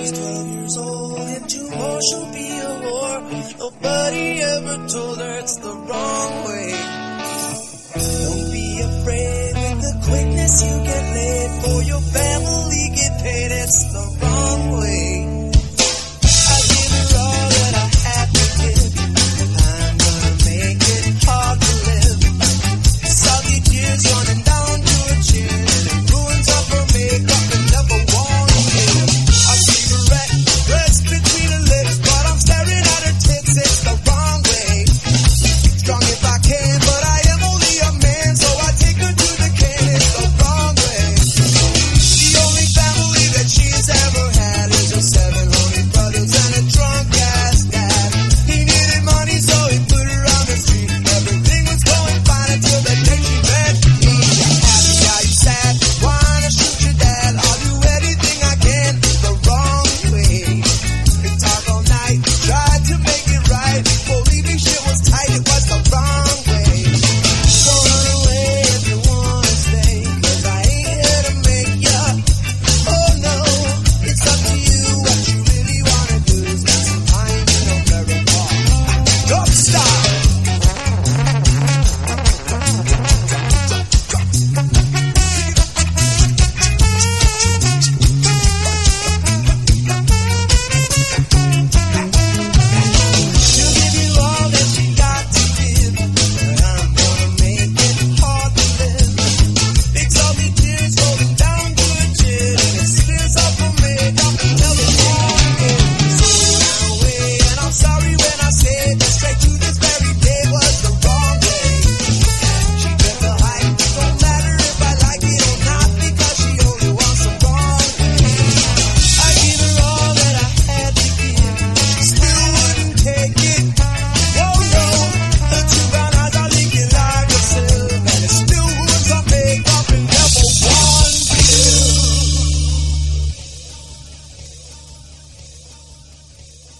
she's 12 years old, and tomorrow she'll be a whore. Nobody ever told her it's the wrong way. Don't be afraid with the quickness you get laid.